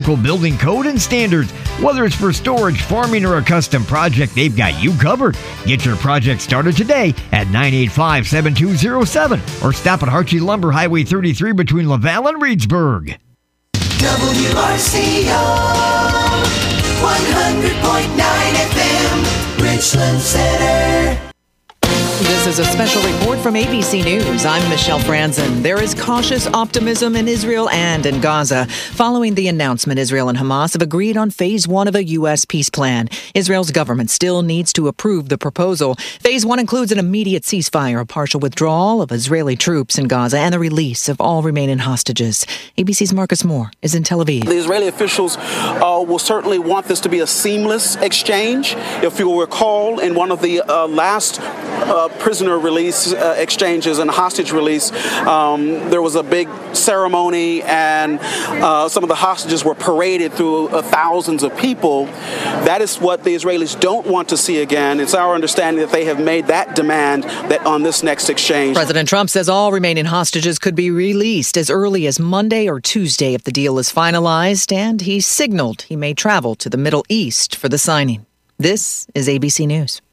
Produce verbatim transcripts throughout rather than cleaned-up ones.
Building code and standards. Whether it's for storage, farming, or a custom project, they've got you covered. Get your project started today at nine eight five, seven two zero seven or stop at Harchie Lumber, Highway thirty-three between Laval and Reedsburg. W R C O one hundred point nine F M, Richland Center. This is a special report from A B C News. I'm Michelle Franzen. There is cautious optimism in Israel and in Gaza. Following the announcement, Israel and Hamas have agreed on phase one of a U S peace plan. Israel's government still needs to approve the proposal. Phase one includes an immediate ceasefire, a partial withdrawal of Israeli troops in Gaza, and the release of all remaining hostages. A B C's Marcus Moore is in Tel Aviv. The Israeli officials uh, will certainly want this to be a seamless exchange. If you will recall, in one of the uh, last uh, prisoner release uh, exchanges and hostage release, um, there was a big ceremony and uh, some of the hostages were paraded through uh, thousands of people. That is what the Israelis don't want to see again. It's our understanding that they have made that demand that on this next exchange. President Trump says all remaining hostages could be released as early as Monday or Tuesday if the deal is finalized, and he signaled he may travel to the Middle East for the signing. This is A B C News.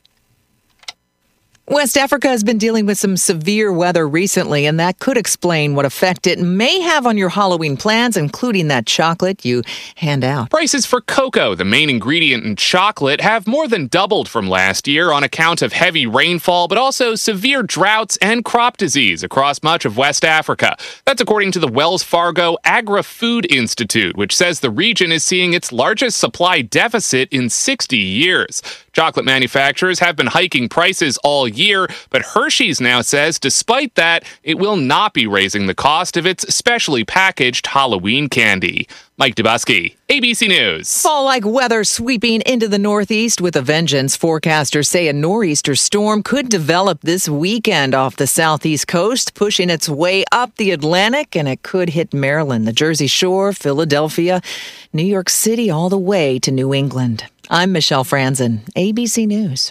West Africa has been dealing with some severe weather recently, and that could explain what effect it may have on your Halloween plans, including that chocolate you hand out. Prices for cocoa, the main ingredient in chocolate, have more than doubled from last year on account of heavy rainfall, but also severe droughts and crop disease across much of West Africa. That's according to the Wells Fargo Agri-Food Institute, which says the region is seeing its largest supply deficit in sixty years. Chocolate manufacturers have been hiking prices all year, but Hershey's now says despite that, it will not be raising the cost of its specially packaged Halloween candy. Mike Dubusky, A B C News. Fall-like weather sweeping into the Northeast with a vengeance. Forecasters say a nor'easter storm could develop this weekend off the Southeast coast, pushing its way up the Atlantic, and it could hit Maryland, the Jersey Shore, Philadelphia, New York City, all the way to New England. I'm Michelle Franzen, A B C News.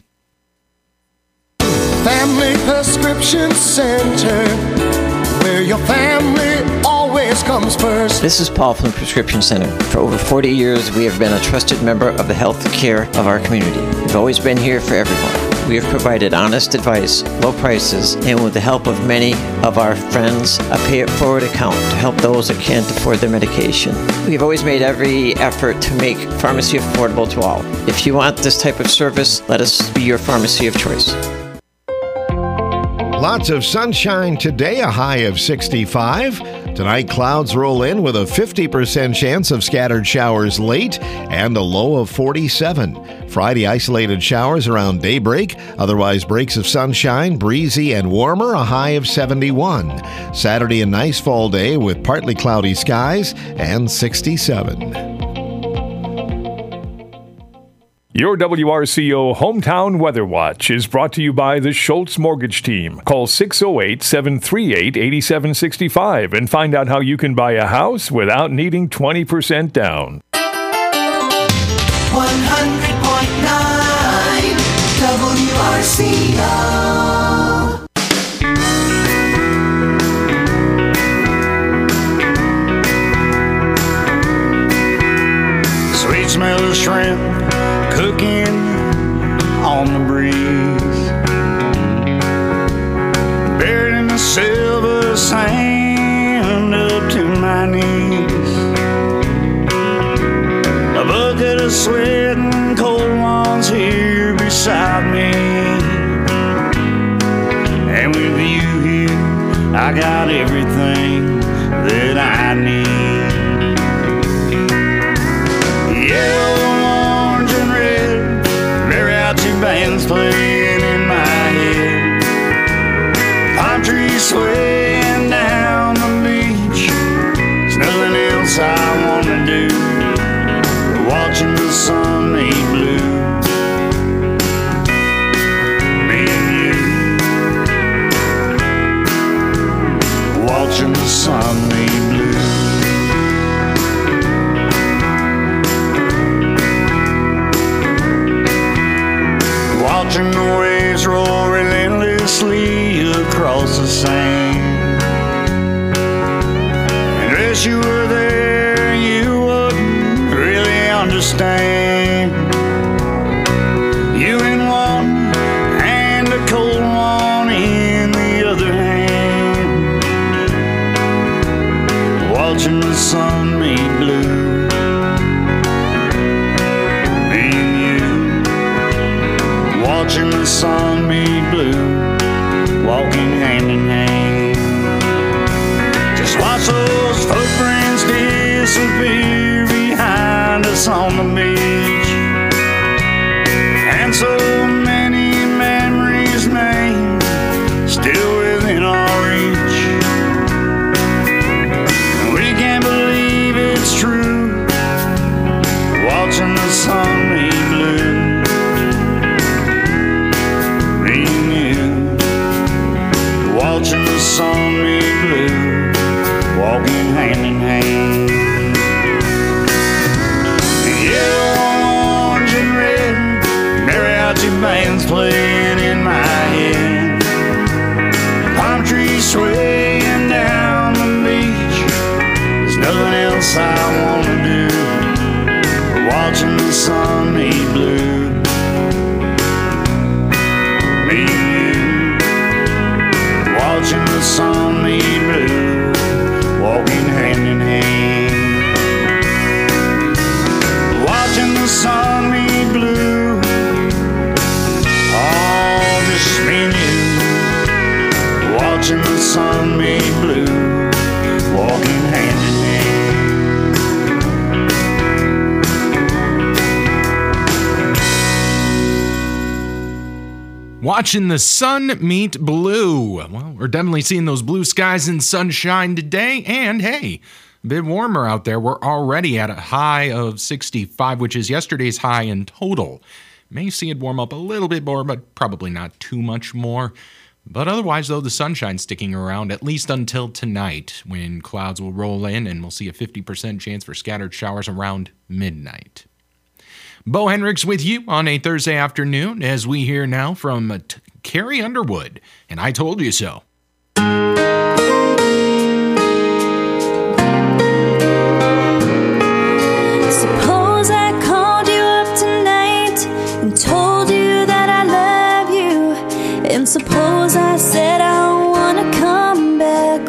Family Prescription Center, where your family always comes first. This is Paul from the Prescription Center. For over forty years, we have been a trusted member of the health care of our community. We've always been here for everyone. We have provided honest advice, low prices, and with the help of many of our friends, a pay-it-forward account to help those that can't afford their medication. We've always made every effort to make pharmacy affordable to all. If you want this type of service, let us be your pharmacy of choice. Lots of sunshine today, a high of sixty-five. Tonight, clouds roll in with a fifty percent chance of scattered showers late and a low of forty-seven. Friday, isolated showers around daybreak. Otherwise, breaks of sunshine, breezy and warmer, a high of seventy-one. Saturday, a nice fall day with partly cloudy skies and sixty-seven. Your W R C O Hometown Weather Watch is brought to you by the Schultz Mortgage Team. Call six oh eight, seven three eight, eight seven six five and find out how you can buy a house without needing twenty percent down. one hundred point nine W R C O. Sweet smell of shrimp cooking on the breeze, buried in the silver sand up to my knees, a bucket of sweating cold ones here beside me, and with you here I got everything that I need. Yellow, bands playing in my head, palm trees swaying down the beach. There's nothing else I wanna do, watching the sun make blue. Me and you, watching the sun make blue. Watching the waves roll relentlessly across the sand. And as you were there, you wouldn't understand. You in one and a cold one in the other hand, watching the sun meet blue. Me and you, watching the sun meet blue, walking hand in hand. Just watch those footprints disappear behind us on the beach, and so many memories made still within our reach. And we can't believe it's true, watching the sun meet blue. Me and you, watching the sun meet blue, walking hand in hand. Yellow, orange, and red mariachi bands playing in my head. Palm trees swaying down the beach. There's nothing else I wanna do but watching the sun meet blue. Me and you, watching the sun meet blue, walking hand in hand. Watching the sun meet blue, oh, just me and you. Watching the sun meet blue, walking hand in hand. Watching the sun meet blue. Well, we're definitely seeing those blue skies and sunshine today, and hey, a bit warmer out there. We're already at a high of sixty-five, which is yesterday's high in total. May see it warm up a little bit more, but probably not too much more. But otherwise, though, the sunshine's sticking around at least until tonight, when clouds will roll in and we'll see a fifty percent chance for scattered showers around midnight. Bo Hendricks with you on a Thursday afternoon as we hear now from uh, T- Carrie Underwood, and I Told You So. Suppose I called you up tonight and told you that I love you, and suppose I said I want to come back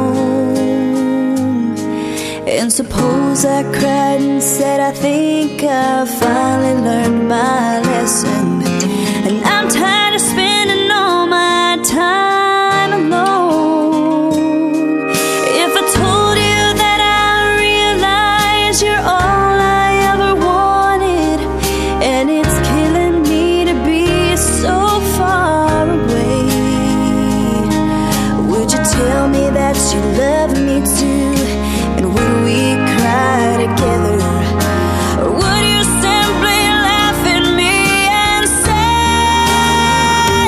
home, and suppose I cried and said I think I finally learned my lesson, and I'm tired of spending all my time alone. If I told you that I realize you're all I ever wanted, and it's killing me to be so far away, would you tell me that you love me too, and would we cry together? Or would you simply laugh at me and say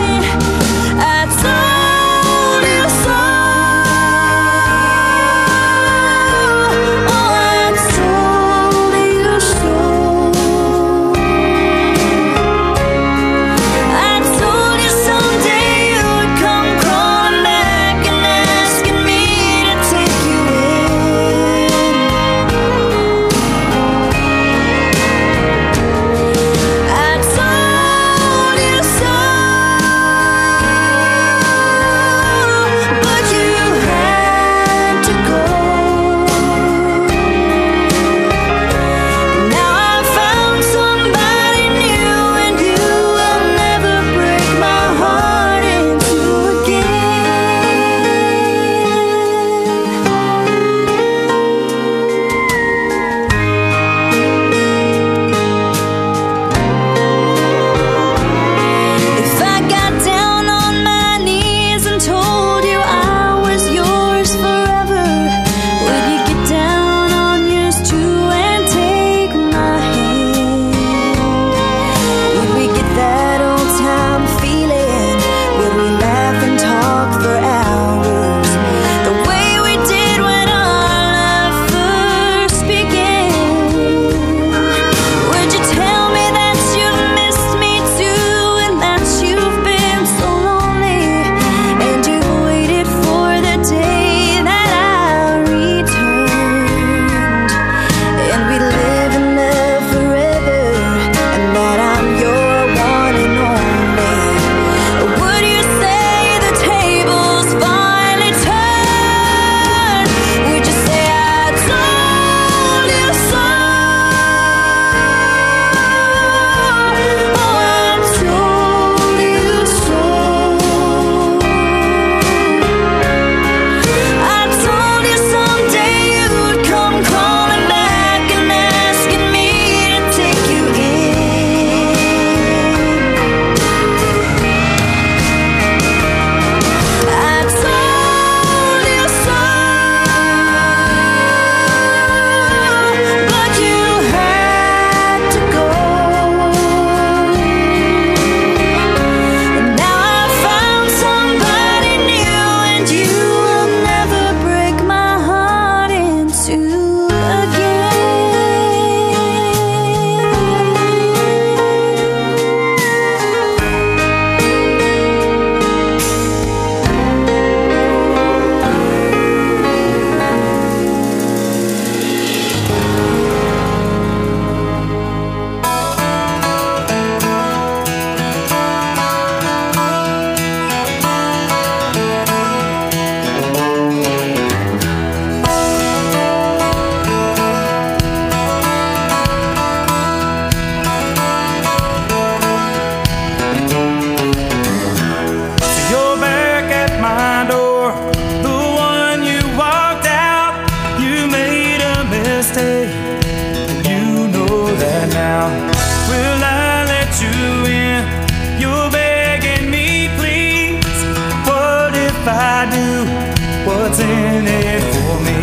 in it for me?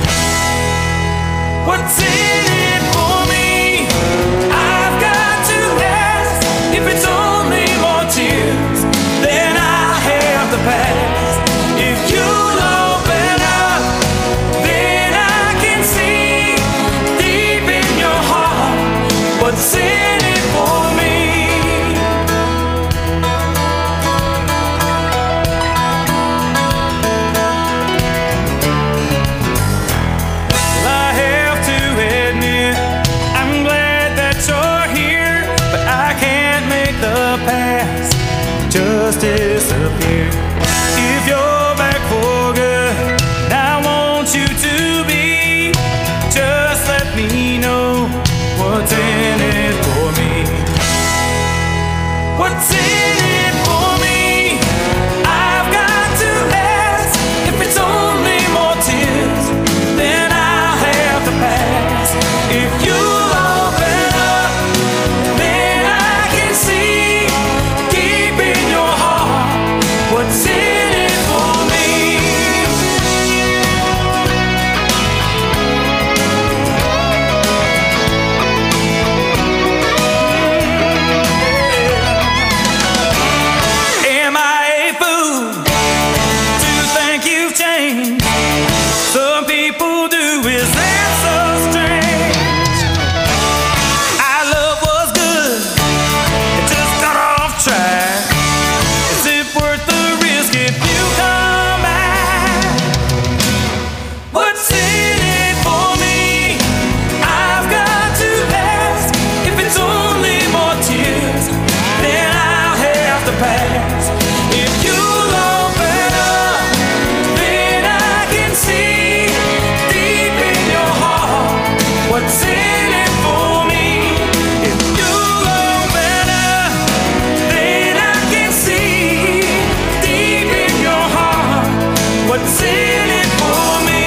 What's in it for me? I've got to ask. If it's only more tears, then I have the past. If you'll open up, then I can see deep in your heart what's in it for me. Just disappear. If you're back for good, I want you to be. Just let me know what's in it for me. What's in it for me? I've got to ask. If it's only more tears, then I'll have to pass. If you'll open up, then I can see what's in it for me. Am I a fool to think you've changed? Some people do. Is that so strange? Our love was good, it just got off track. Is it worth the risk if you come back? What's in it for me? I've got to ask. If it's only more tears, then I'll have to pass. If you'll open up, then I can see deep in your heart what's in it for me. If you'll open up, then I can see deep in your heart what's in it for me.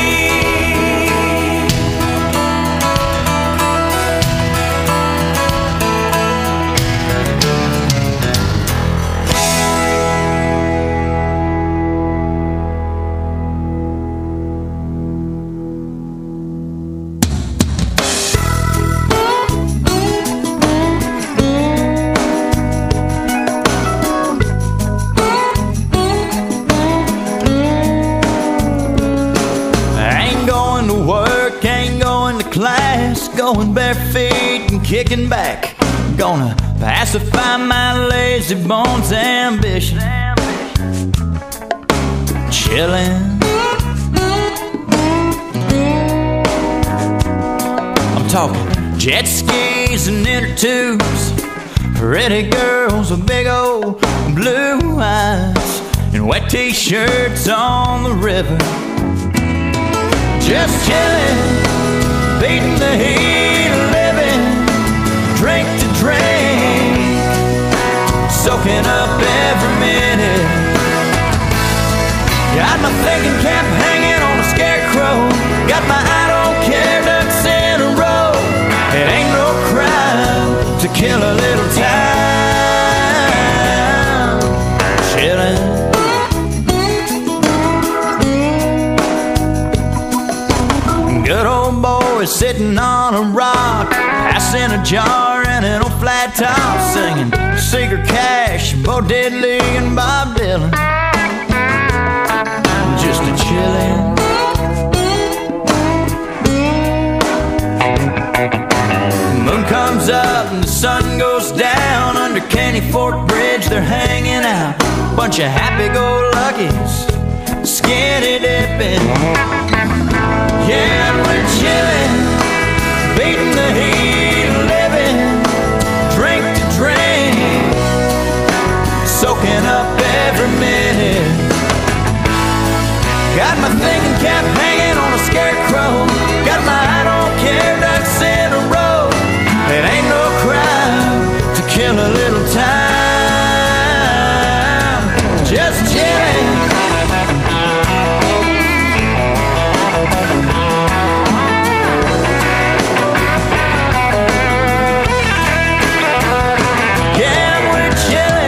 Going bare feet and kicking back. Gonna pacify my lazy bones ambition. Chillin'. I'm talking jet skis and inner tubes, pretty girls with big old blue eyes, and wet t-shirts on the river. Just chillin', beating the heat of living, drink to drink, soaking up every minute. Got my thinking cap hanging on a scarecrow, got my I don't care ducks in a row. It ain't no crime to kill a little time, chillin'. Good old boy sitting on a rock, passing a jar and an old flat top, singing Secret Cash, Bo Diddley and Bob Dylan. Just a chillin'. Moon comes up and the sun goes down. Under Caney Fork Bridge they're hanging out, bunch of happy-go-luckies, skinny dipping. Yeah, we're chillin', beating the heat of living, drink to drink, soaking up every minute. Got my thinking cap hanging on a scarecrow, got my I don't care ducks in a row. It ain't no crime to kill a little time, just chillin'.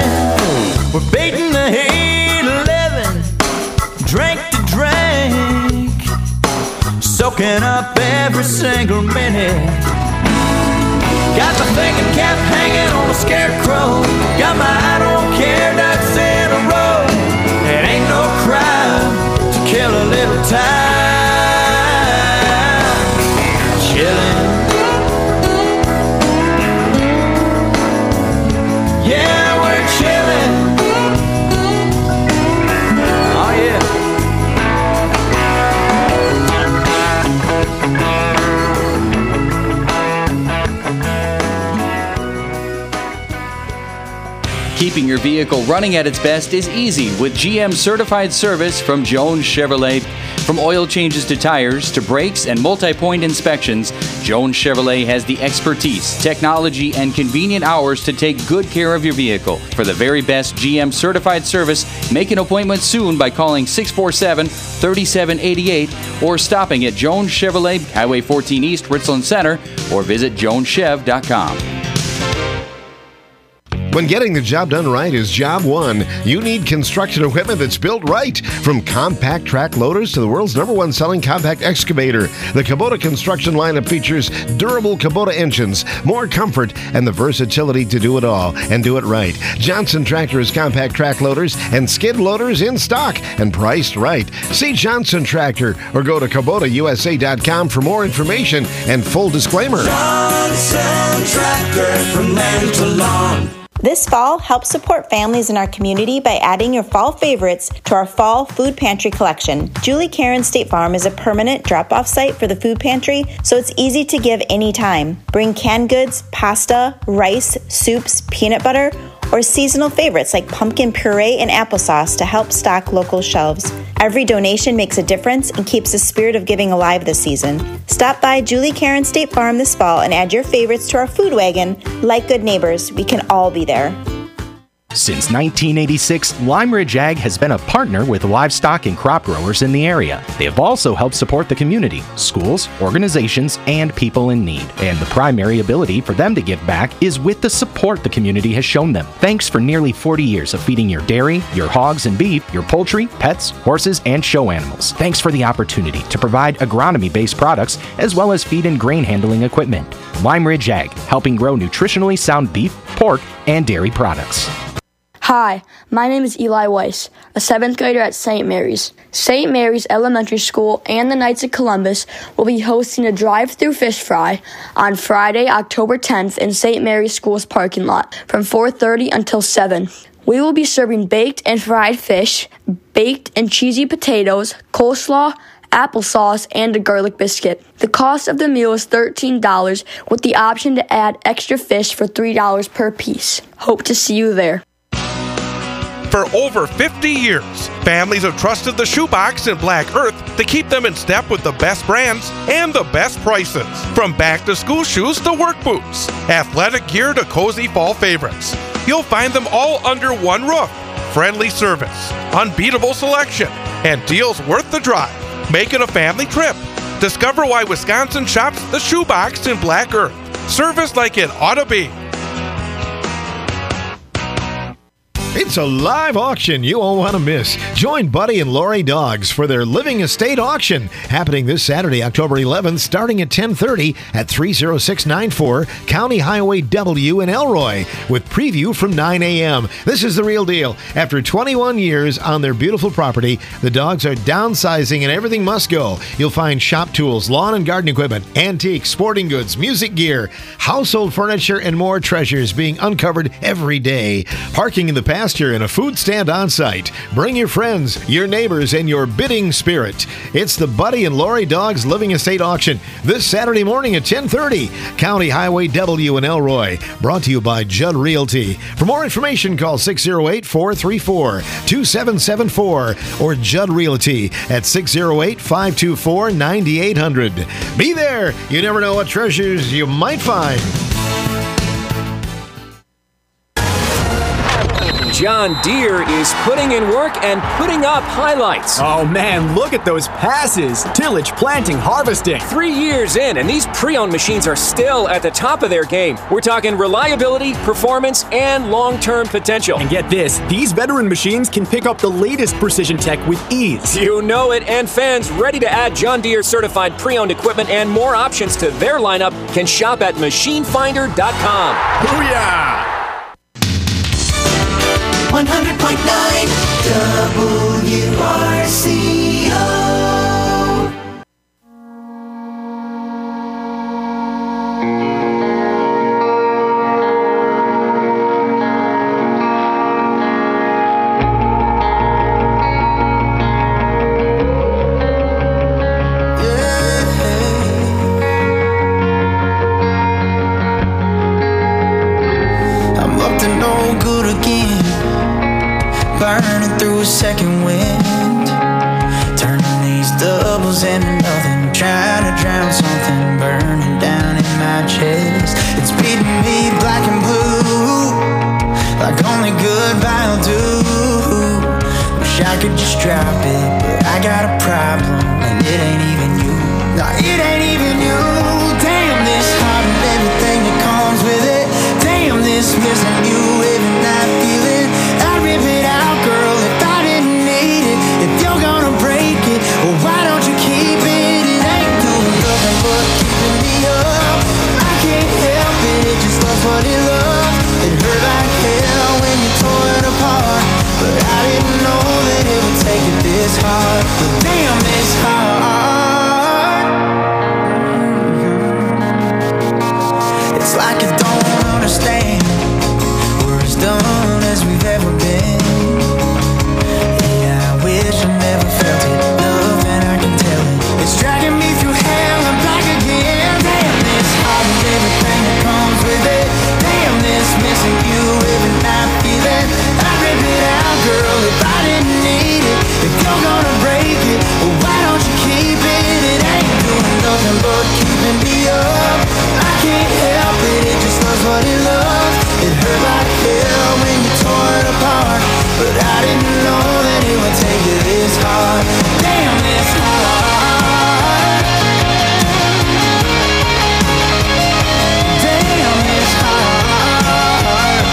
We're beating the heat of living, drink to drink, soaking up every single minute. Got my thinking cap hanging on a scarecrow. Got my I don't care ducks in a row. It ain't no crime to kill a little time. Chillin'. Yeah, we're chillin'. Oh yeah. Keeping your vehicle running at its best is easy with G M certified service from Jones Chevrolet. From oil changes to tires to brakes and multi-point inspections, Jones Chevrolet has the expertise, technology, and convenient hours to take good care of your vehicle. For the very best G M certified service, make an appointment soon by calling six four seven, three seven eight eight or stopping at Jones Chevrolet, Highway fourteen East, Richland Center, or visit jones chev dot com. When getting the job done right is job one, you need construction equipment that's built right. From compact track loaders to the world's number one selling compact excavator, the Kubota construction lineup features durable Kubota engines, more comfort, and the versatility to do it all and do it right. Johnson Tractor has compact track loaders and skid loaders in stock and priced right. See Johnson Tractor or go to Kubota U S A dot com for more information and full disclaimer. Johnson Tractor, from land to lawn. This fall, help support families in our community by adding your fall favorites to our fall food pantry collection. Julie Karen State Farm is a permanent drop-off site for the food pantry, so it's easy to give anytime. Bring canned goods, pasta, rice, soups, peanut butter, or seasonal favorites like pumpkin puree and applesauce to help stock local shelves. Every donation makes a difference and keeps the spirit of giving alive this season. Stop by Julie Karen State Farm this fall and add your favorites to our food wagon. Like good neighbors, we can all be there. Since nineteen eighty-six, Lime Ridge Ag has been a partner with livestock and crop growers in the area. They have also helped support the community, schools, organizations, and people in need. And the primary ability for them to give back is with the support the community has shown them. Thanks for nearly forty years of feeding your dairy, your hogs and beef, your poultry, pets, horses, and show animals. Thanks for the opportunity to provide agronomy-based products as well as feed and grain handling equipment. Lime Ridge Ag, helping grow nutritionally sound beef, pork, and dairy products. Hi, my name is Eli Weiss, a seventh grader at Saint Mary's. Saint Mary's Elementary School and the Knights of Columbus will be hosting a drive-through fish fry on Friday, October tenth in Saint Mary's School's parking lot from four thirty until seven. We will be serving baked and fried fish, baked and cheesy potatoes, coleslaw, applesauce, and a garlic biscuit. The cost of the meal is thirteen dollars with the option to add extra fish for three dollars per piece. Hope to see you there. For over fifty years, families have trusted the Shoebox and Black Earth to keep them in step with the best brands and the best prices. From back-to-school shoes to work boots, athletic gear to cozy fall favorites, you'll find them all under one roof. Friendly service, unbeatable selection, and deals worth the drive. Make it a family trip. Discover why Wisconsin shops the Shoebox and Black Earth. Service like it ought to be. It's a live auction you won't want to miss. Join Buddy and Lori Dogs for their Living Estate auction happening this Saturday, October eleventh, starting at ten thirty at three oh six nine four County Highway W in Elroy with preview from nine a.m. This is the real deal. After twenty-one years on their beautiful property, the dogs are downsizing and everything must go. You'll find shop tools, lawn and garden equipment, antiques, sporting goods, music gear, household furniture, and more treasures being uncovered every day. Parking in the pasture and a food stand on site. Bring your friends, your neighbors, and your bidding spirit. It's the Buddy and Lori Dogs Living Estate auction this Saturday morning at ten thirty, County Highway W in Elroy. Brought to you by Judd Realty. For more information, call six oh eight, four three four, two seven seven four or Judd Realty at six oh eight, five two four, nine eight hundred. Be there. You never know what treasures you might find. John Deere is putting in work and putting up highlights. Oh man, look at those passes. Tillage, planting, harvesting. Three years in, and these pre-owned machines are still at the top of their game. We're talking reliability, performance, and long-term potential. And get this, these veteran machines can pick up the latest precision tech with ease. You know it, and fans ready to add John Deere certified pre-owned equipment and more options to their lineup can shop at machine finder dot com. Booyah! one hundred point nine W R C O. I'm up to no good again, burning through a second wind, turning these doubles into nothing, trying to drown something burning down in my chest. It's beating me black and blue, like only goodbye will do. Wish I could just drop it, but I got a problem, and it ain't even you. No, it ain't even you. Damn this heart and everything that comes with it. Damn this missing you every night feeling. I rip it out, girl, if I didn't need it. If you're gonna break it, well, why don't you keep it? It ain't doing nothing but keeping me up. I can't help it, it just loves what it loves. It hurt like hell when you tore it apart, but I didn't know that it would take it this hard. But damn, this hard. Mm-hmm. It's like you don't understand. We're as done as we've ever been. Yeah, I wish I never felt it. Nothing I can tell it. It's dragging me through hell and back again. Damn this heart and everything that comes with it. Damn this missing you every night feeling. I rip it out, girl, if I didn't need it. If you're gonna break it, well, why don't you keep it? It ain't doing nothing but keeping me up. I can't help it, it just loves what it loves. It hurt like hell when you tore it apart, but I didn't know that it would take it this hard. Damn, it's hard. Damn, it's hard.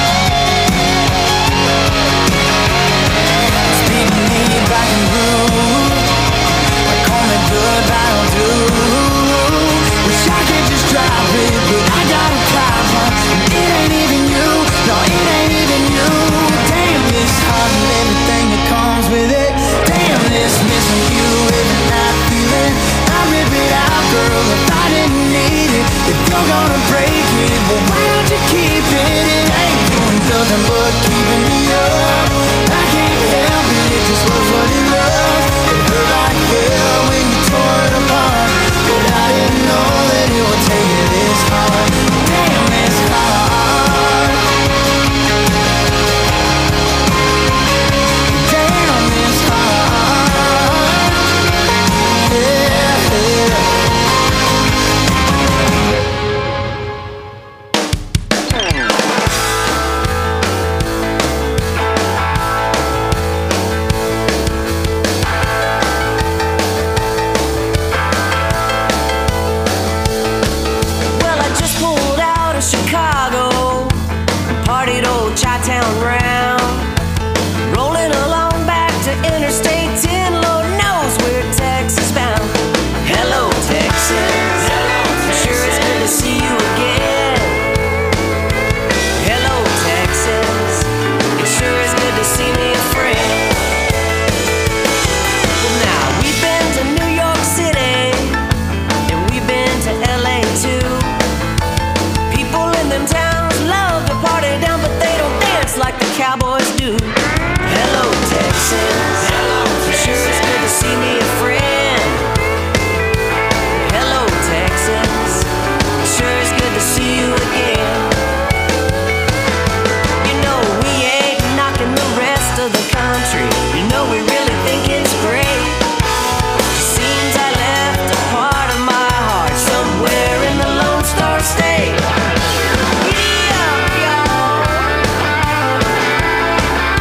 It's beating me black and blue, like only goodbye will do. Wish I could just drop it, but I got a problem. It ain't even you, no, it ain't even you. Damn this heart and everything that comes with it. Damn this missing you every night feeling. I rip it out, girl, if I didn't need it. If you're gonna break it, well, why don't you keep it? It ain't doing nothing but keeping me up. I can't help it, it just loves what it loves. It hurt like hell when you tore it apart, but I didn't know that it would take it this hard. Damn, it's hard. Damn, it's hard. Yeah, yeah. Well, I just pulled out of Chicago, partied old Chi-Town round, rolling along back to Interstate ten, Lord knows we're Texas bound. Hello, Texas. Sure it's good to see you again. Hello, Texas. It sure is good to see me a friend. Well, now we've been to New York City, and we've been to L A too. People in them towns love to party down, but they don't dance like the cowboys do. Hello, Texas. Sure it's good to see me a friend. Hello, Texas. Sure it's good to see you again. You know we ain't knocking the rest of the country. You know we really think it's great. Seems I left a part of my heart somewhere in the Lone Star State. Giddy up, y'all.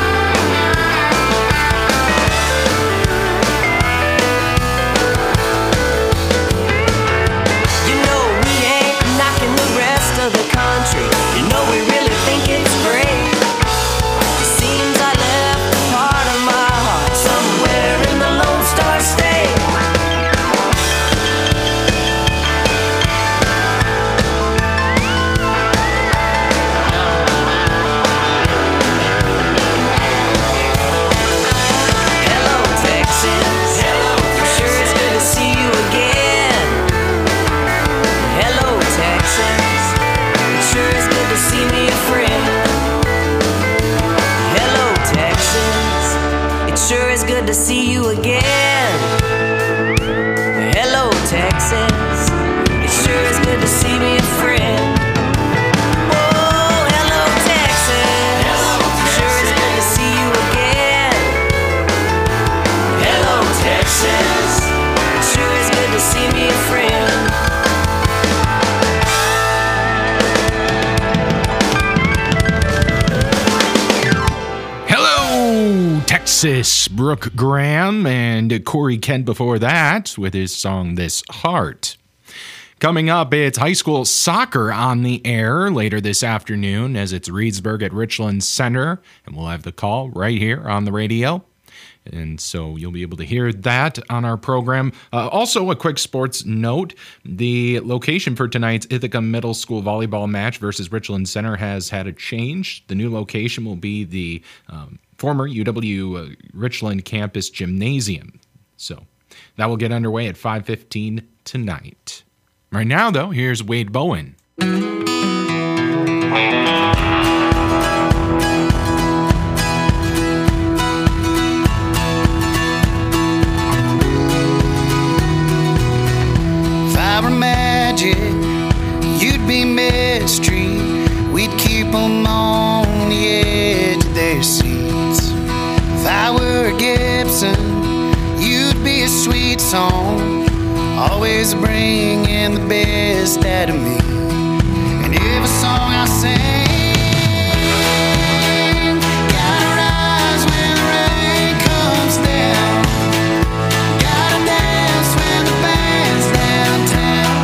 to see you again. Hello, Texas. It sure is good to see me a friend. See me a friend. Hello, Texas. Brooke Graham and Corey Kent before that with his song This Heart. Coming up, it's high school soccer on the air later this afternoon as it's Reedsburg at Richland Center, and we'll have the call right here on the radio. And so you'll be able to hear that on our program. Uh, also, a quick sports note. The location for tonight's Ithaca Middle School volleyball match versus Richland Center has had a change. The new location will be the um, former U W uh, Richland campus gymnasium. So that will get underway at five fifteen tonight. Right now, though, here's Wade Bowen. You'd be mystery. We'd keep them on the edge of their seats. If I were Gibson, you'd be a sweet song, always bringing the best out of me. And every song I sing, gotta rise when the rain comes down, gotta dance when the band's downtown.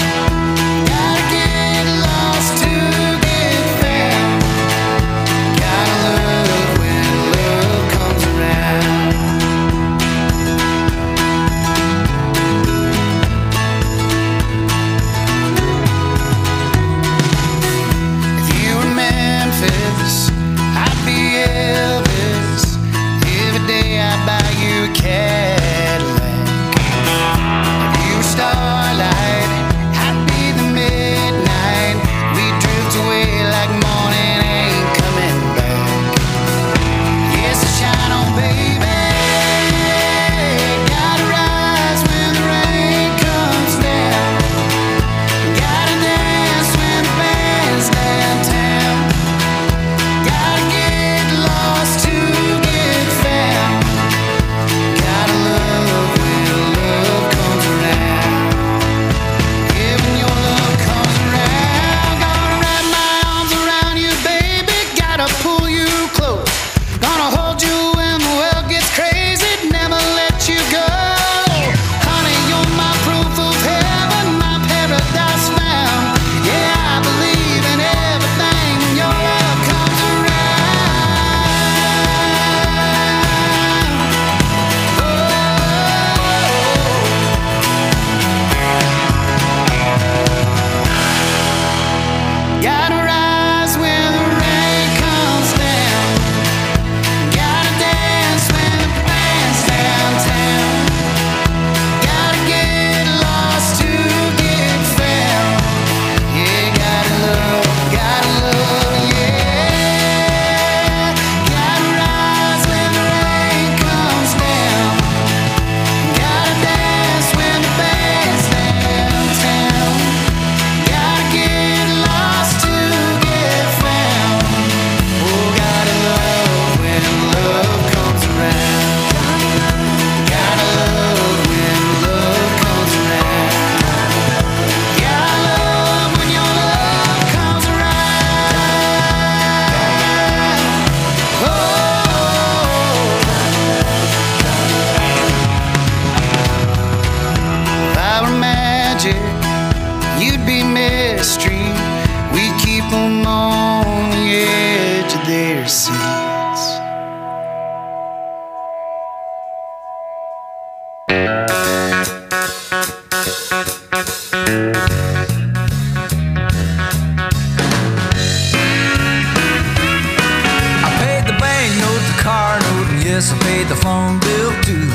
paid the phone bill too.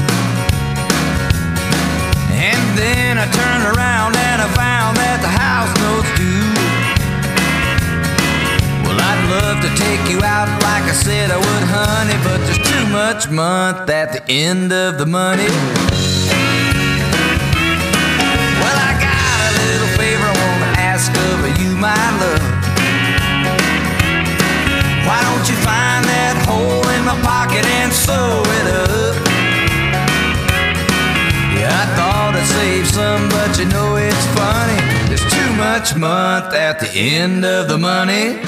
And then I turned around and I found that the house note's due. Well, I'd love love to take you out like I said I would, honey, but there's too much month at the end of the money. Well, I got a little favor I want to ask of you, my love. Why don't you find that hole in my pocket and sew it up? Yeah, I thought I'd save some, but you know it's funny. There's too much month at the end of the money.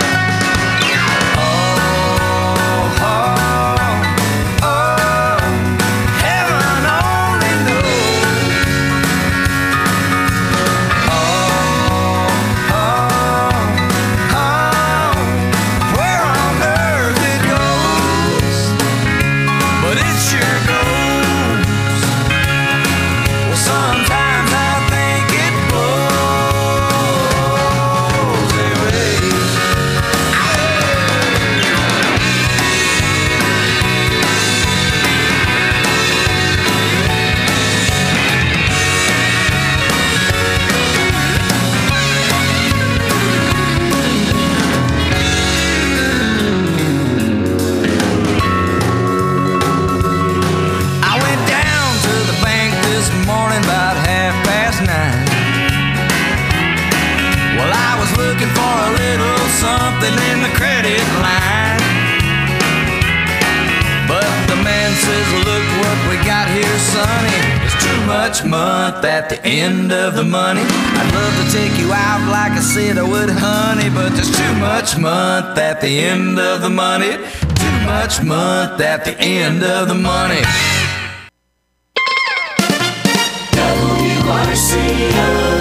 Something in the credit line, but the man says, look what we got here, sonny. It's too much month at the end of the money. I'd love to take you out like I said I would, honey, but there's too much month at the end of the money. Too much month at the end of the money. W R C O.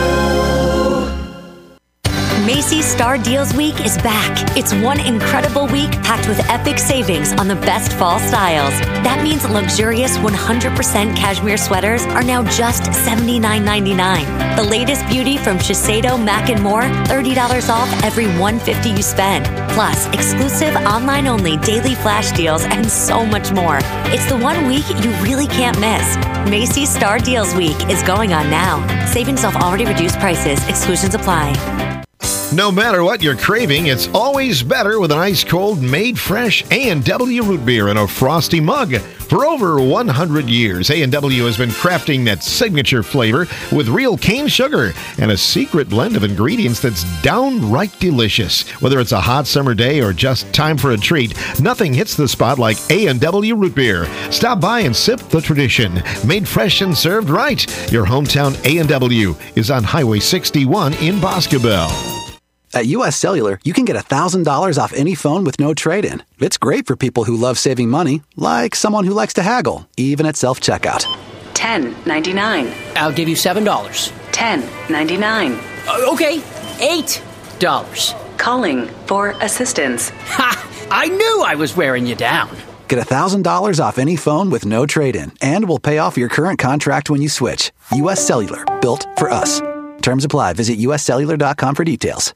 Macy's Star Deals Week is back. It's one incredible week packed with epic savings on the best fall styles. That means luxurious one hundred percent cashmere sweaters are now just seventy-nine ninety-nine. The latest beauty from Shiseido, Mac and More, thirty dollars off every one hundred fifty dollars you spend. Plus, exclusive online-only daily flash deals and so much more. It's the one week you really can't miss. Macy's Star Deals Week is going on now. Savings off already reduced prices. Exclusions apply. No matter what you're craving, it's always better with an ice-cold, made-fresh A and W root beer in a frosty mug. For over one hundred years, A and W has been crafting that signature flavor with real cane sugar and a secret blend of ingredients that's downright delicious. Whether it's a hot summer day or just time for a treat, nothing hits the spot like A and W root beer. Stop by and sip the tradition. Made fresh and served right. Your hometown A and W is on Highway sixty-one in Boscobel. At U S Cellular, you can get one thousand dollars off any phone with no trade-in. It's great for people who love saving money, like someone who likes to haggle, even at self-checkout. ten ninety-nine. I'll give you seven dollars. ten ninety-nine. Uh, okay, eight dollars. Calling for assistance. Ha! I knew I was wearing you down. Get one thousand dollars off any phone with no trade-in, and we'll pay off your current contract when you switch. U S Cellular, built for us. Terms apply. Visit U S cellular dot com for details.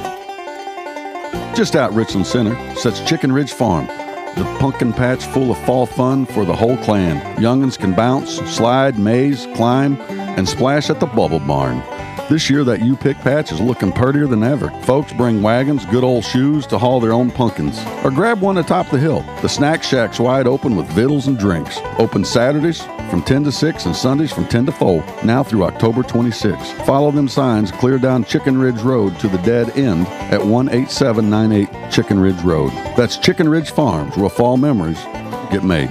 Just out Richland Center sits Chicken Ridge Farm, the pumpkin patch full of fall fun for the whole clan. Young'uns can bounce, slide, maze, climb, and splash at the Bubble Barn. This year, that U-Pick patch is looking purtier than ever. Folks bring wagons, good old shoes to haul their own pumpkins. Or grab one atop the hill. The Snack Shack's wide open with vittles and drinks. Open Saturdays from ten to six and Sundays from ten to four, now through October twenty-sixth. Follow them signs clear down Chicken Ridge Road to the dead end at one eight seven nine eight Chicken Ridge Road. That's Chicken Ridge Farms, where fall memories get made.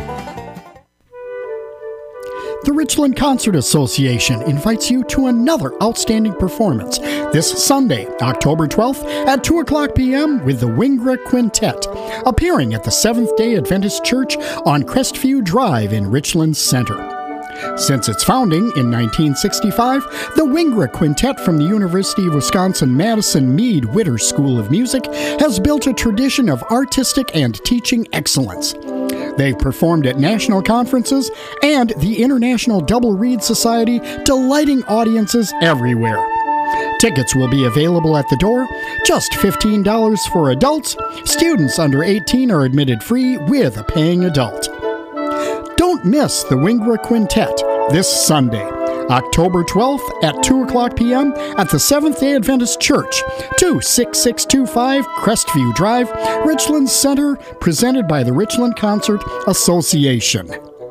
The Richland Concert Association invites you to another outstanding performance this Sunday, October twelfth at two o'clock p.m. with the Wingra Quintet, appearing at the Seventh-day Adventist Church on Crestview Drive in Richland Center. Since its founding in nineteen sixty-five, the Wingra Quintet from the University of Wisconsin-Madison Mead Witter School of Music has built a tradition of artistic and teaching excellence. They've performed at national conferences and the International Double Reed Society, delighting audiences everywhere. Tickets will be available at the door, just fifteen dollars for adults. Students under eighteen are admitted free with a paying adult. Don't miss the Wingra Quintet this Sunday, October twelfth at two o'clock p.m. at the Seventh-day Adventist Church, two six six two five Crestview Drive, Richland Center, presented by the Richland Concert Association.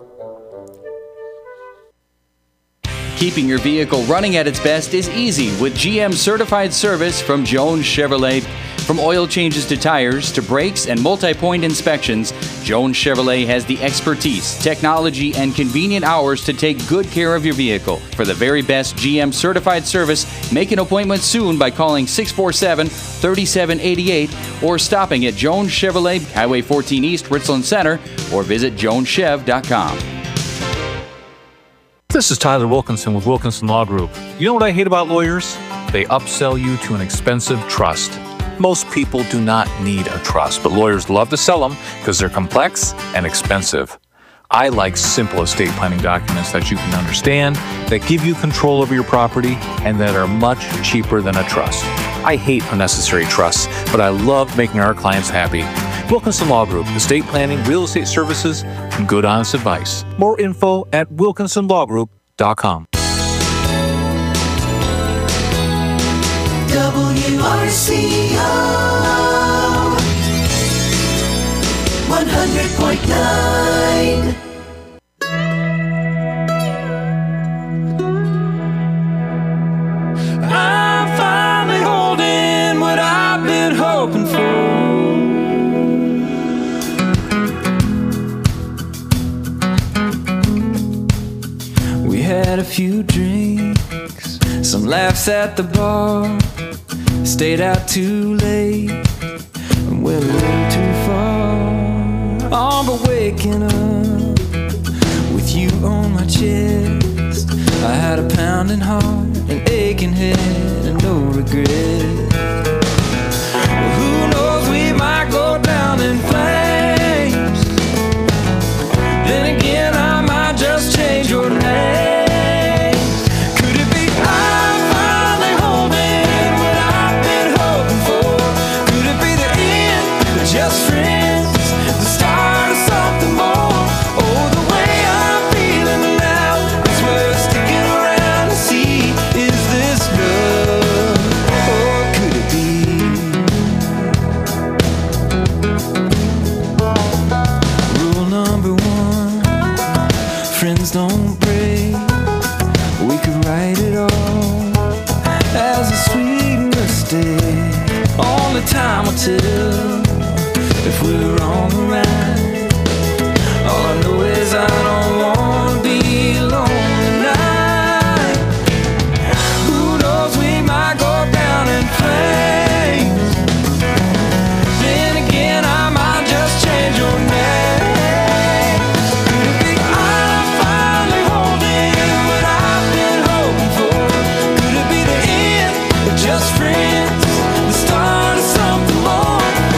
Keeping your vehicle running at its best is easy with G M certified service from Jones Chevrolet. From oil changes to tires to brakes and multi-point inspections, Jones Chevrolet has the expertise, technology, and convenient hours to take good care of your vehicle. For the very best G M certified service, make an appointment soon by calling six four seven, three seven eight eight or stopping at Jones Chevrolet, Highway fourteen East, Richland Center, or visit jones chev dot com. This is Tyler Wilkinson with Wilkinson Law Group. You know what I hate about lawyers? They upsell you to an expensive trust. Most people do not need a trust, but lawyers love to sell them because they're complex and expensive. I like simple estate planning documents that you can understand, that give you control over your property, and that are much cheaper than a trust. I hate unnecessary trusts, but I love making our clients happy. Wilkinson Law Group, estate planning, real estate services, and good honest advice. More info at wilkinson law group dot com. W R C O one hundred point nine. I'm finally holding what I've been hoping for. We had a few drinks, some laughs at the bar, stayed out too late, and went a little too far. Oh, but waking up with you on my chest, I had a pounding heart, an aching head, and no regret. Well, who knows, we might go down in flames. Then again, I might just change your name. Could it be I'm finally holding what I've been hoping for? Could it be the end of just friends, the start of something more? Oh, the way I'm feeling now is worth sticking around to see. Is this love, or could it be? Rule number one, friends don't break. We could write it all as a sweet mistake. Only time will tell if we're on the right. All I know is I don't want to be alone tonight. Who knows, we might go down in flames. Then again, I might just change your name. Could it be I'm finally holding what I've been hoping for? Could it be the end of just friends, the start of something more?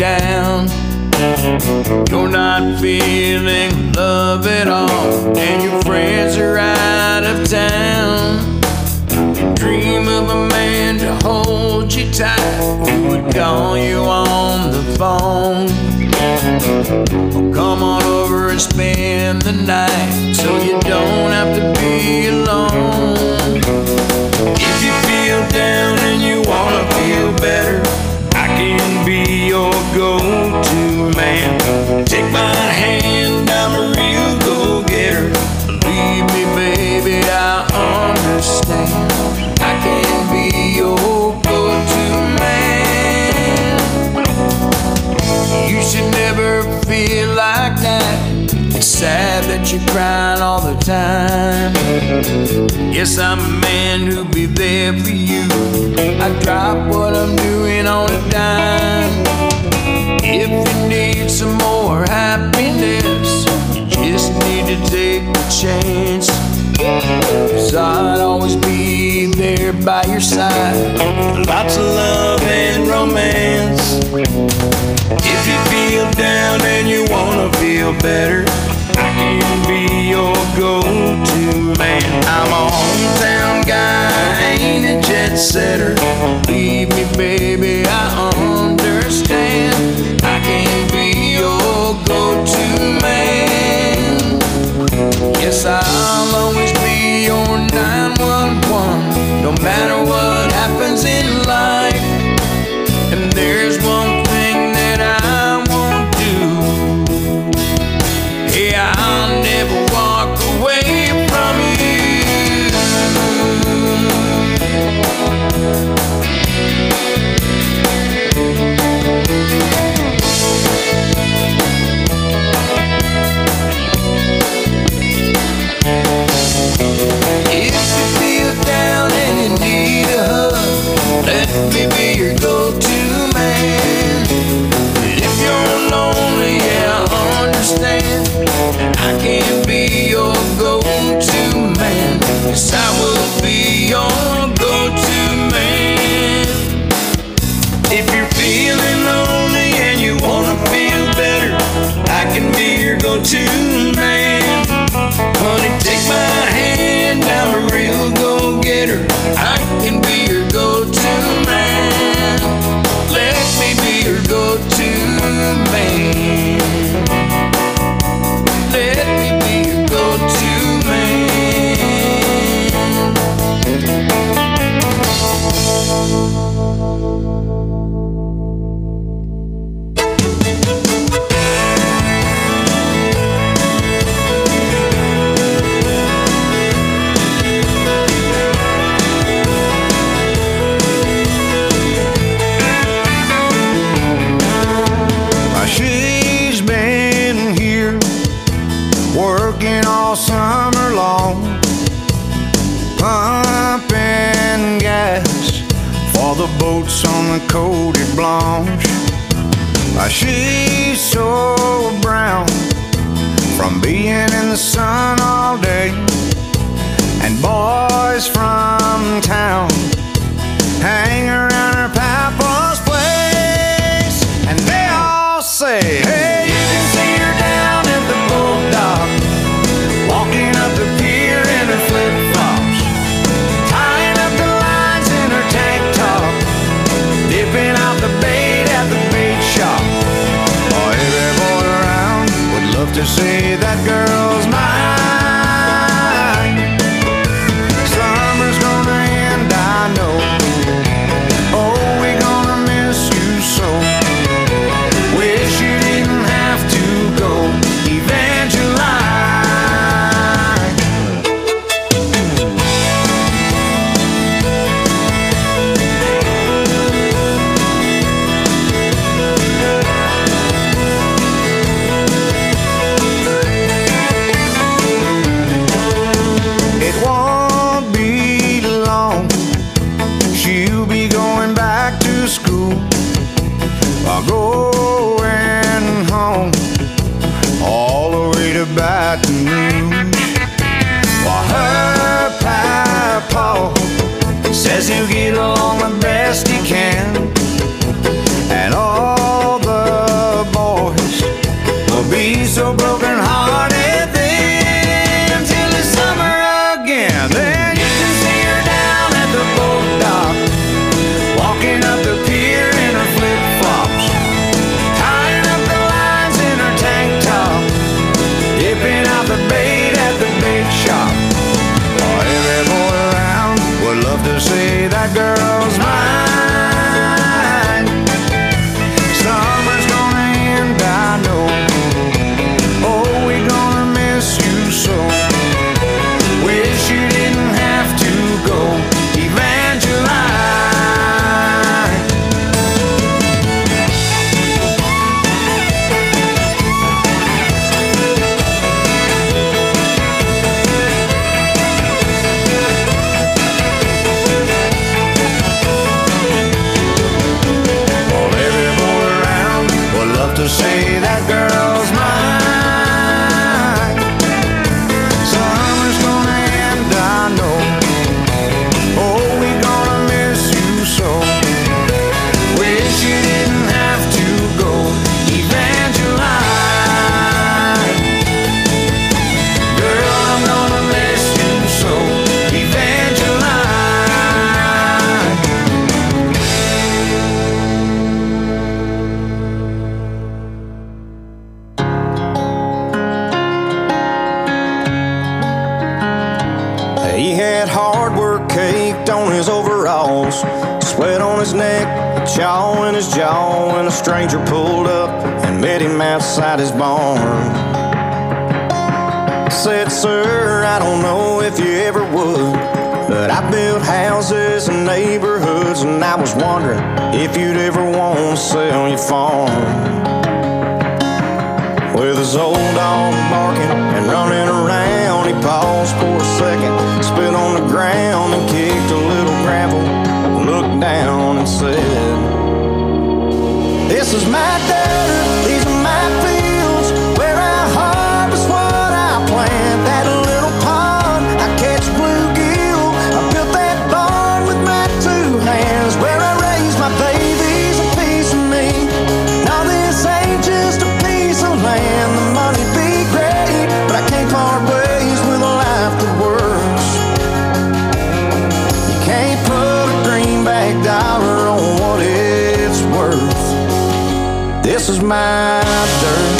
down. You're not feeling love at all, and your friends are out of town. Dream of a man to hold you tight, who would call you on the phone. Oh, come on over and spend the night, so you don't have to be alone. If you feel down and you wanna feel better, I can be your go-to man. Take my hand, I'm a real go-getter. Believe me, baby, I understand. I can be your go-to man. You should never feel like that. It's sad that you're crying all the time. Yes, I'm a man who'll be there for you. I drop what I'm doing on a dime. If you need some more happiness, you just need to take a chance. 'Cause I'd always be there by your side. Lots of love and romance. If you feel down and you wanna feel better, I can be your go-to man. I'm a hometown guy, ain't a jet setter. Believe me, baby, I understand. I can be your go-to man. Yes, I'll always be your nine one one, no matter what happens in life. And there's one thing that I won't do. Hey, I'll never walk away from you. If you feel down and you need a hug, let me be your go-to man. If you're lonely, yeah, I understand. I can be your go-to man. Yes, I will be your go-to man. If you're feeling lonely and you wanna feel better, I can be your go-to man. Honey, take my hand, I'm a real go-getter. I can be your go-to man. Let me be your go-to man. Let me be your go-to man. She's been here working all summer long, pumping gas for the boats on the Côte Blanche. She's so brown from being in the sun all day, and boys from town hang around her papa's place, and they all say, hey, you can see her down at the boat dock, walking up the pier in her flip-flops, tying up the lines in her tank top, dipping out the bait at the bait shop. Oh, every boy around would love to see that girl's mine. Summer's gonna end, I know. Oh, we're gonna miss you so. Wish you didn't have to go, Evangeline. It won't be long, she'll be going back to school, while going home all the way to Baton Rouge. While her papa says he'll get along the best he can, and all the enough to say that girl's mine. Summer's gonna end, I know. Oh, we gonna miss you so. Wish you didn't have to go, Evangeline. Girl, I'm gonna miss you so, Evangeline. He had hard work caked on his overalls, sweat on his neck, a chaw in his jaw, and a stranger pulled up and met him outside his barn. Said, sir, I don't know if you ever would, but I built houses and neighborhoods, and I was wondering if you'd ever want to sell your farm. With his old dog barking and running around, he paused for a second, spit on the ground and kicked a little gravel, looked down and said, this is my dirt, these are my fields, where I harvest what I plant. That little pond, I catch bluegill, I built that barn with my two hands, where I raise my babies, a piece of me. Now this ain't just a piece of land, the money be great, but I can't part ways with a life that works. You can't put a greenback dollar on what it's worth. This is my dirt.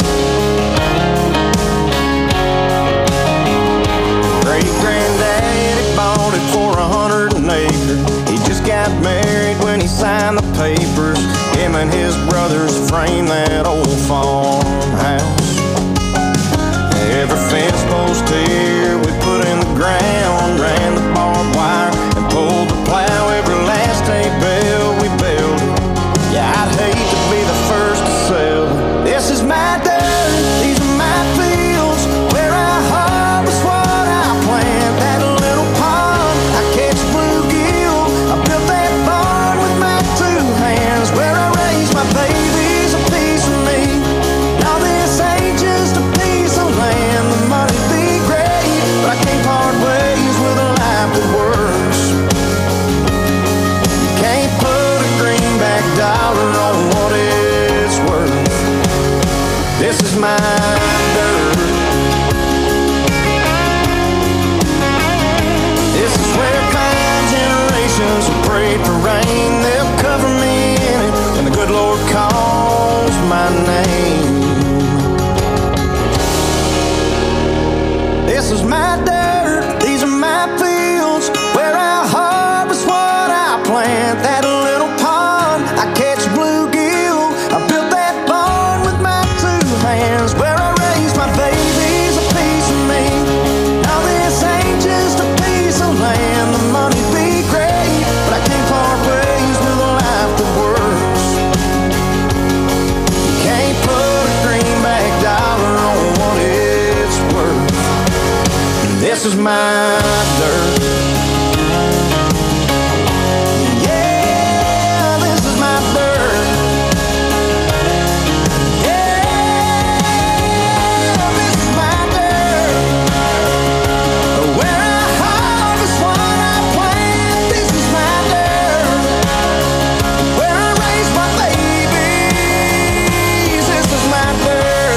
Great-granddaddy bought it for a hundred an acre. He just got married when he signed the papers. Him and his brothers framed that old farmhouse. Every fence post here we put in the ground, ran the barbed wire and pulled the plow. Every last hay bale we built. Yeah, I'd hate to be the first to sell. This is my dirt, these are my fields, where I harvest what I plant. That little pond, I catch bluegill, I built that barn with my two hands, where I raise my babies, a piece of me. Now this ain't just a piece of land, the money be great, but I can't part ways with a life that works. You can't put a greenback dollar on what it's worth. This is my dirt. This is where five generations have prayed for rain. They'll cover me in it when the good Lord calls my name. This is my dirt, these are my fields, where I harvest what I plant. That little pond, I catch bluegill, I built that barn with my two hands, where I raise my babies, a piece of me. Now this ain't just a piece of land, the money be great, but I can't part ways with a life that works. You can't put a greenback dollar on what it's worth. This is my dirt. Yeah, this is my dirt. Yeah, this is my dirt. Where I harvest what I plant. This is my dirt. Where I raise my babies. This is my dirt.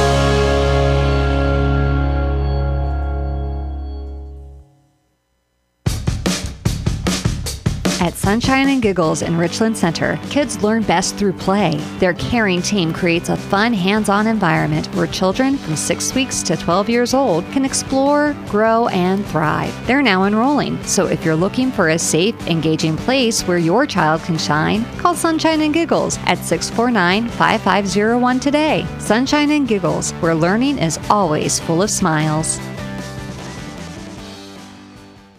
At Sunshine and Giggles in Richland Center, kids learn best through play. Their caring team creates a fun, hands-on environment where children from six weeks to twelve years old can explore, grow, and thrive. They're now enrolling, so if you're looking for a safe, engaging place where your child can shine, call Sunshine and Giggles at six four nine, five five zero one today. Sunshine and Giggles, where learning is always full of smiles.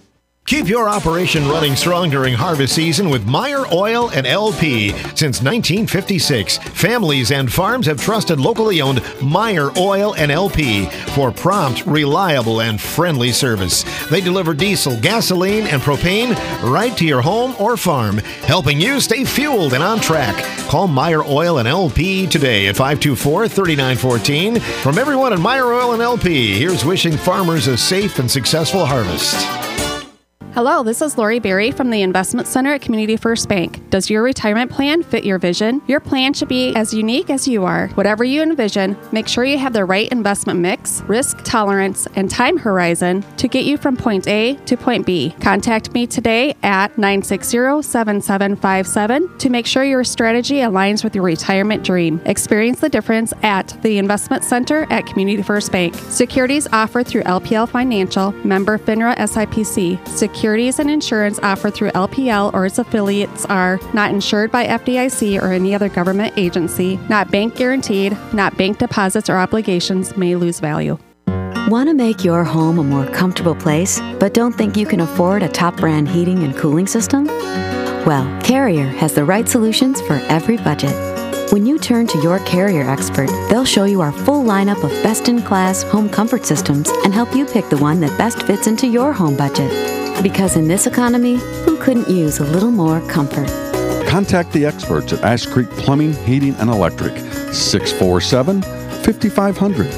Keep your operation running strong during harvest season with Meyer Oil and L P. Since nineteen fifty-six, families and farms have trusted locally owned Meyer Oil and L P for prompt, reliable, and friendly service. They deliver diesel, gasoline, and propane right to your home or farm, helping you stay fueled and on track. Call Meyer Oil and L P today at five two four, three nine one four. From everyone at Meyer Oil and L P, here's wishing farmers a safe and successful harvest. Hello, this is Lori Berry from the Investment Center at Community First Bank. Does your retirement plan fit your vision? Your plan should be as unique as you are. Whatever you envision, make sure you have the right investment mix, risk tolerance, and time horizon to get you from point A to point B. Contact me today at nine six zero, seven seven five seven to make sure your strategy aligns with your retirement dream. Experience the difference at the Investment Center at Community First Bank. Securities offered through L P L Financial, member FINRA S I P C. Securities and insurance offered through L P L or its affiliates are not insured by F D I C or any other government agency, not bank guaranteed, not bank deposits or obligations may lose value. Want to make your home a more comfortable place, but don't think you can afford a top brand heating and cooling system? Well, Carrier has the right solutions for every budget. When you turn to your Carrier expert, they'll show you our full lineup of best-in-class home comfort systems and help you pick the one that best fits into your home budget. Because in this economy, who couldn't use a little more comfort? Contact the experts at Ash Creek Plumbing, Heating, and Electric, six four seven, five five zero zero.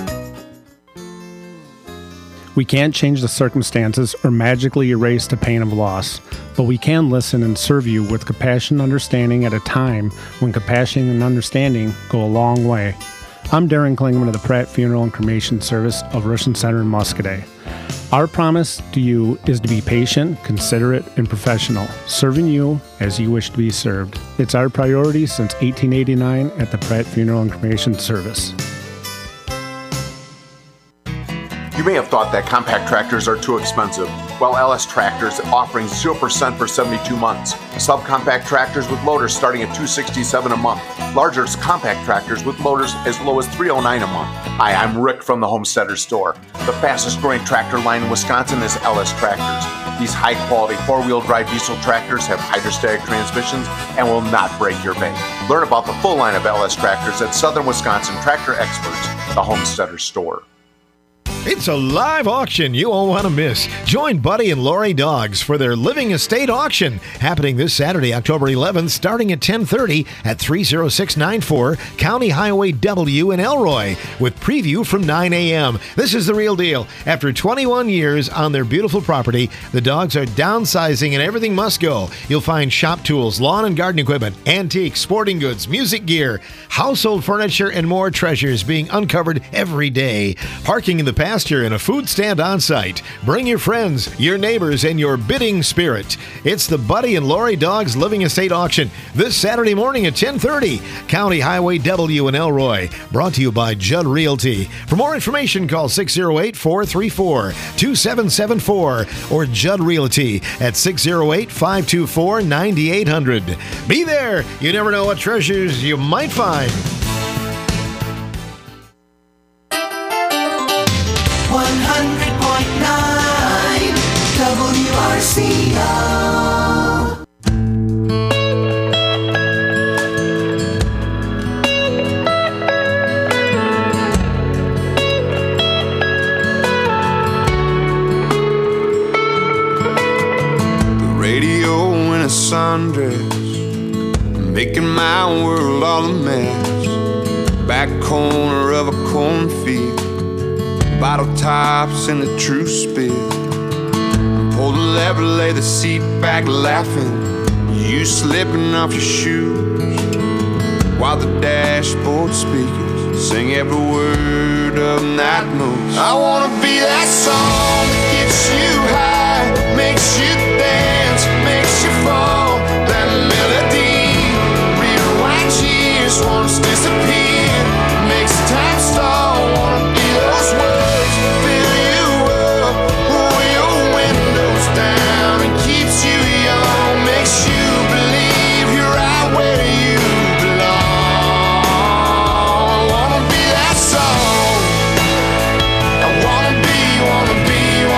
We can't change the circumstances or magically erase the pain of loss, but we can listen and serve you with compassion and understanding at a time when compassion and understanding go a long way. I'm Darren Klingman of the Pratt Funeral and Cremation Service of Richland Center in Muscadet. Our promise to you is to be patient, considerate, and professional, serving you as you wish to be served. It's our priority since eighteen eighty-nine at the Pratt Funeral and Cremation Service. You may have thought that compact tractors are too expensive. Well, L S Tractors offering zero percent for seventy-two months. Subcompact tractors with loaders starting at two hundred sixty-seven dollars a month. Larger compact tractors with loaders as low as three hundred nine dollars a month. Hi, I'm Rick from the Homesteader Store. The fastest growing tractor line in Wisconsin is L S Tractors. These high quality four-wheel drive diesel tractors have hydrostatic transmissions and will not break your bank. Learn about the full line of L S Tractors at Southern Wisconsin Tractor Experts, the Homesteader Store. It's a live auction you won't want to miss. Join Buddy and Lori Doggs for their Living Estate auction happening this Saturday, October eleventh, starting at ten thirty at three oh six nine four County Highway W in Elroy, with preview from nine a.m. This is the real deal. After twenty-one years on their beautiful property, the dogs are downsizing and everything must go. You'll find shop tools, lawn and garden equipment, antiques, sporting goods, music gear, household furniture, and more treasures being uncovered every day. Parking in the pasture and a food stand on site. Bring your friends, your neighbors, and your bidding spirit. It's the Buddy and Lori Doggs Living Estate auction this Saturday morning at ten thirty, County Highway W in Elroy. Brought to you by Judd Realty. For more information, call six oh eight, four three four, two seven seven four or Judd Realty at six oh eight, five two four, nine eight hundred. Be there. You never know what treasures you might find. one hundred point nine W R C O. The radio in a sundress, making my world all a mess. Back corner of a cornfield, bottle tops in a true spill. Pull the lever, lay the seat back laughing, you slipping off your shoes, while the dashboard speakers sing every word of Night Moves. I wanna be that song that gets you high, makes you dance, makes you fall. That melody rewinds years, wants to disappear, makes time stall. Wanna be those words, fill you up, roll your windows down, and keeps you young, makes you believe you're right where you belong. I wanna be that song. I wanna be, wanna be,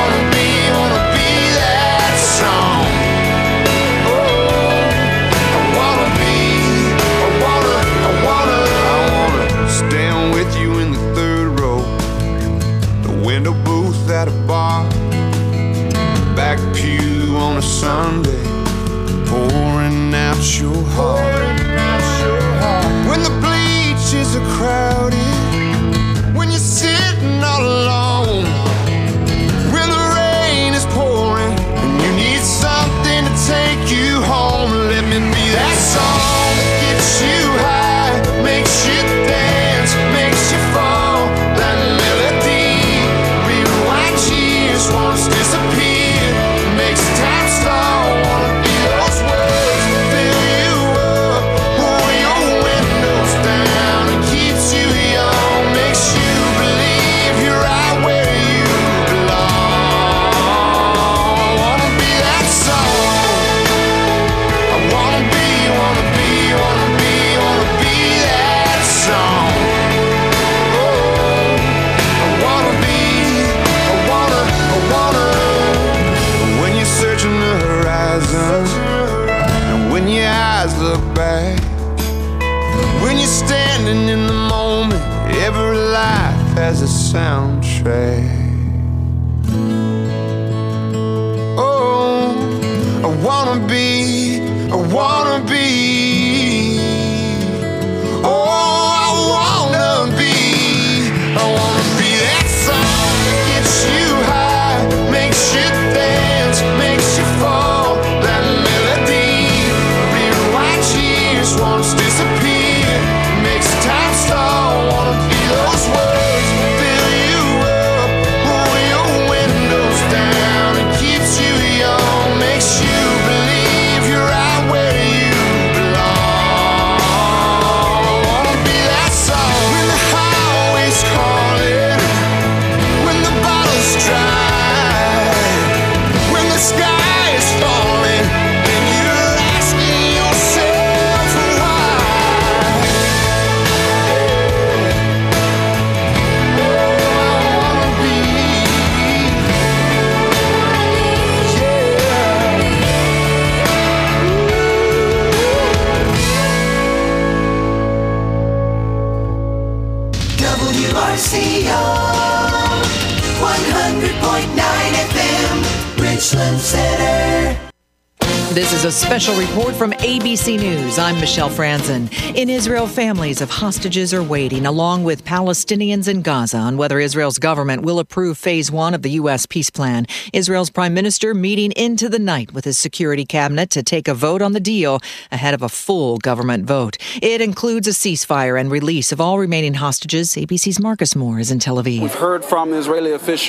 Sunday, pouring out your heart. When the bleachers are crowded, when you're sitting all alone, when the rain is pouring and you need something to take you home, let me be that song that gets you high, makes you dance, makes you fall. That melody, rewinds years, wants to disappear, makes time stall. Wanna be those words that fill you up, pull your windows down and keeps you young, makes you believe you're right where you belong. I wanna be that song. I wanna be, wanna be, wanna be, wanna be that song. Oh, I wanna be, I wanna, I wanna. When you're searching the horizon, and when your eyes look back, when you're standing in the moment, every life has a soundtrack. Oh, I wanna be, I wanna be. Oh, I wanna be, I wanna be that song that gets you high, makes you dance, makes you fall. That melody, rewinds years, wants to disappear, makes time stall. Wanna be those words that fill you up, pull your windows down and keeps you young, makes you believe you're right where you belong. I wanna be that song. When the highway's calling, when the bottle's dry, when the sky is falling, and you're asking yourself why. W R C O one hundred point nine F M, Richland Center. This is a special report from A B C News. I'm Michelle Franzen. In Israel, families of hostages are waiting, along with Palestinians in Gaza, on whether Israel's government will approve phase one of the U S peace plan. Israel's prime minister meeting into the night with his security cabinet to take a vote on the deal ahead of a full government vote. It includes a ceasefire and release of all remaining hostages. A B C's Marcus Moore is in Tel Aviv. We've heard from Israeli officials